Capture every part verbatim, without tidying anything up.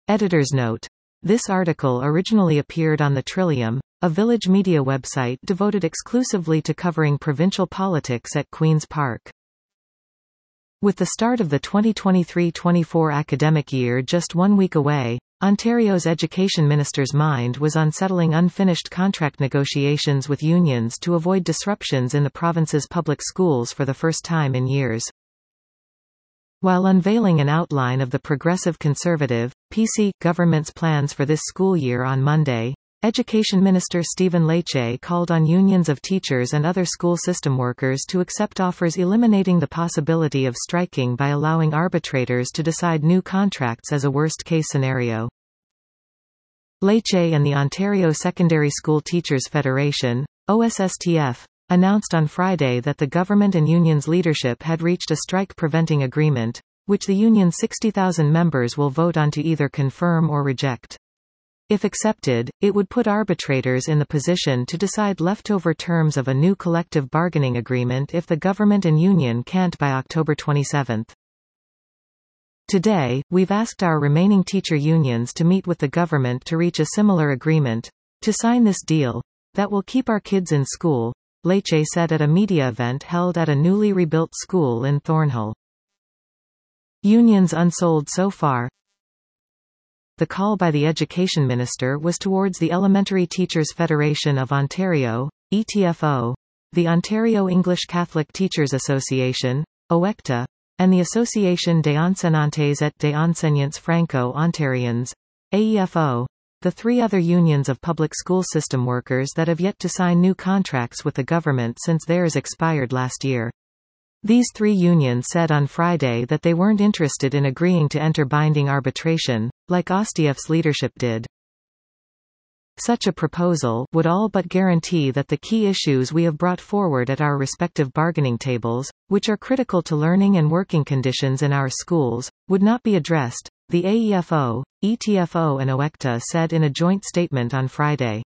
Editor's note. This article originally appeared on the Trillium, a village media website devoted exclusively to covering provincial politics at Queen's Park. With the start of the twenty twenty-three twenty-four academic year just one week away, Ontario's education minister's mind was on settling unfinished contract negotiations with unions to avoid disruptions in the province's public schools for the first time in years. While unveiling an outline of the Progressive Conservative, P C, government's plans for this school year on Monday, Education Minister Stephen Lecce called on unions of teachers and other school system workers to accept offers eliminating the possibility of striking by allowing arbitrators to decide new contracts as a worst-case scenario. Lecce and the Ontario Secondary School Teachers Federation, O S S T F, announced on Friday that the government and unions' leadership had reached a strike-preventing agreement, which the union's sixty thousand members will vote on to either confirm or reject. If accepted, it would put arbitrators in the position to decide leftover terms of a new collective bargaining agreement if the government and union can't by October twenty-seventh. Today, we've asked our remaining teacher unions to meet with the government to reach a similar agreement, to sign this deal, that will keep our kids in school, Lecce said at a media event held at a newly rebuilt school in Thornhill. Unions unsold so far. The call by the Education Minister was towards the Elementary Teachers Federation of Ontario, E T F O, the Ontario English Catholic Teachers Association, O E C T A, and the Association des Enseignantes et des Enseignants Franco-Ontariens, A E F O, the three other unions of public school system workers that have yet to sign new contracts with the government since theirs expired last year. These three unions said on Friday that they weren't interested in agreeing to enter binding arbitration, like O S T F's leadership did. Such a proposal would all but guarantee that the key issues we have brought forward at our respective bargaining tables, which are critical to learning and working conditions in our schools, would not be addressed, the A E F O, E T F O and O E C T A said in a joint statement on Friday.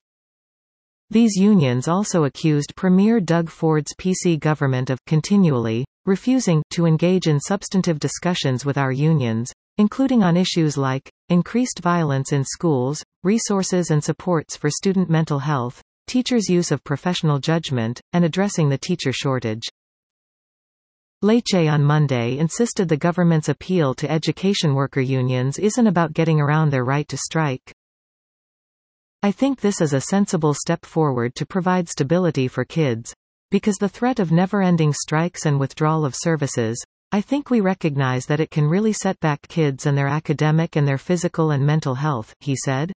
These unions also accused Premier Doug Ford's P C government of continually refusing to engage in substantive discussions with our unions, including on issues like increased violence in schools, resources and supports for student mental health, teachers' use of professional judgment, and addressing the teacher shortage. Lecce on Monday insisted the government's appeal to education worker unions isn't about getting around their right to strike. I think this is a sensible step forward to provide stability for kids. Because the threat of never-ending strikes and withdrawal of services, I think we recognize that it can really set back kids and their academic and their physical and mental health, he said.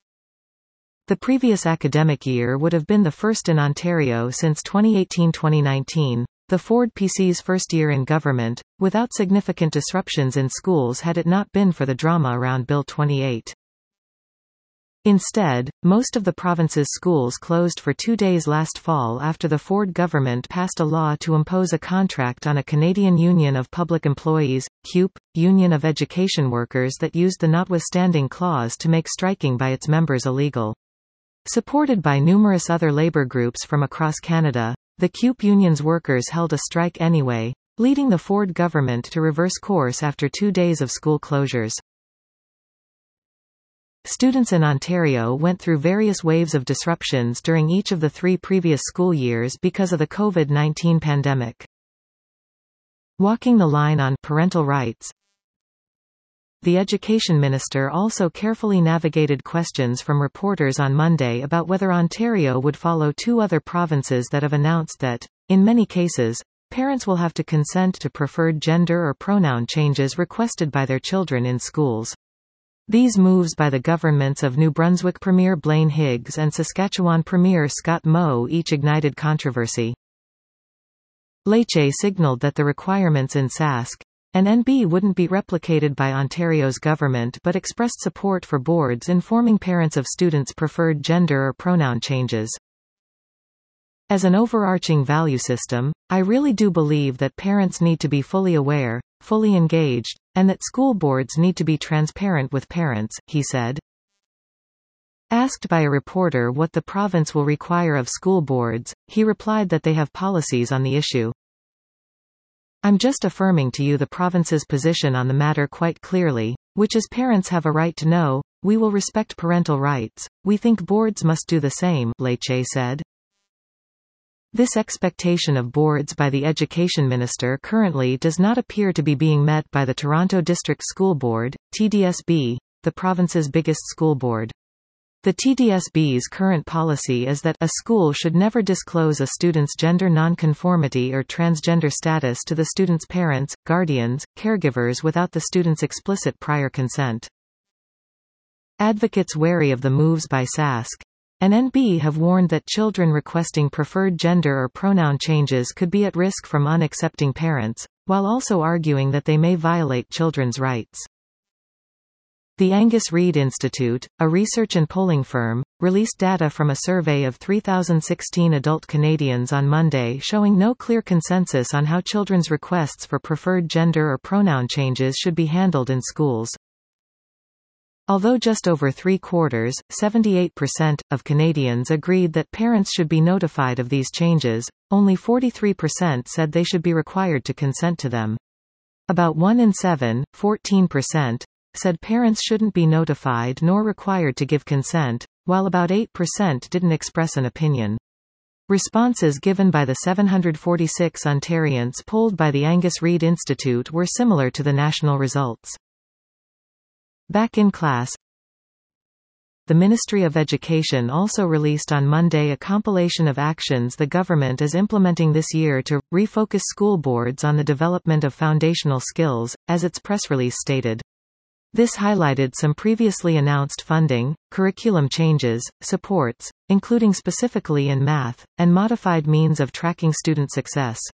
The previous academic year would have been the first in Ontario since twenty eighteen twenty nineteen, the Ford P C's first year in government, without significant disruptions in schools had it not been for the drama around Bill twenty-eight. Instead, most of the province's schools closed for two days last fall after the Ford government passed a law to impose a contract on a Canadian Union of Public Employees, C U P, Union of Education Workers that used the notwithstanding clause to make striking by its members illegal. Supported by numerous other labour groups from across Canada, the C U P union's workers held a strike anyway, leading the Ford government to reverse course after two days of school closures. Students in Ontario went through various waves of disruptions during each of the three previous school years because of the COVID nineteen pandemic. Walking the line on parental rights. The Education Minister also carefully navigated questions from reporters on Monday about whether Ontario would follow two other provinces that have announced that, in many cases, parents will have to consent to preferred gender or pronoun changes requested by their children in schools. These moves by the governments of New Brunswick Premier Blaine Higgs and Saskatchewan Premier Scott Moe each ignited controversy. Lecce signalled that the requirements in Sask and N B wouldn't be replicated by Ontario's government but expressed support for boards informing parents of students' preferred gender or pronoun changes. As an overarching value system, I really do believe that parents need to be fully aware, fully engaged, and that school boards need to be transparent with parents, he said. Asked by a reporter what the province will require of school boards, he replied that they have policies on the issue. I'm just affirming to you the province's position on the matter quite clearly. which is parents have a right to know. We will respect parental rights. We think boards must do the same, Lecce said. This expectation of boards by the Education Minister currently does not appear to be being met by the Toronto District School Board, T D S B, the province's biggest school board. The T D S B's current policy is that a school should never disclose a student's gender nonconformity or transgender status to the student's parents, guardians, caregivers without the student's explicit prior consent. Advocates wary of the moves by S A S C and N B have warned that children requesting preferred gender or pronoun changes could be at risk from unaccepting parents, while also arguing that they may violate children's rights. The Angus Reid Institute, a research and polling firm, released data from a survey of three thousand sixteen adult Canadians on Monday showing no clear consensus on how children's requests for preferred gender or pronoun changes should be handled in schools. Although just over three-quarters, seventy-eight percent, of Canadians agreed that parents should be notified of these changes, only forty-three percent said they should be required to consent to them. About one in seven, fourteen percent, said parents shouldn't be notified nor required to give consent, while about eight percent didn't express an opinion. Responses given by the seven hundred forty-six Ontarians polled by the Angus Reid Institute were similar to the national results. Back in class. The Ministry of Education also released on Monday a compilation of actions the government is implementing this year to refocus school boards on the development of foundational skills, as its press release stated. This highlighted some previously announced funding, curriculum changes, supports, including specifically in math, and modified means of tracking student success.